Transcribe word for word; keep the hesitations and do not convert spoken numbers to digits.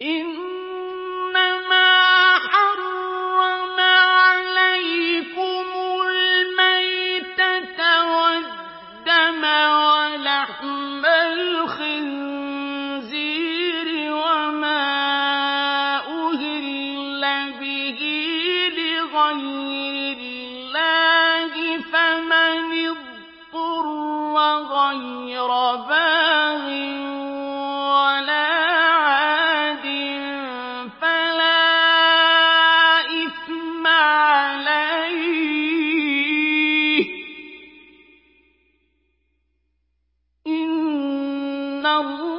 إِنَّمَا حَرَّمَ عَلَيْكُمُ الْمَيْتَةَ وَالدَّمَ وَلَحْمَ الْخِنزِيرِ وَمَا أُهِلَّ بِهِ لِغَيْرِ اللَّهِ فَمَنِ اضْطُرَّ غَيْرَ بَاغٍ وَلَا عَادٍ فَلَا إِثْمَ عَلَيْهِ ۚ إِنَّ اللَّهَ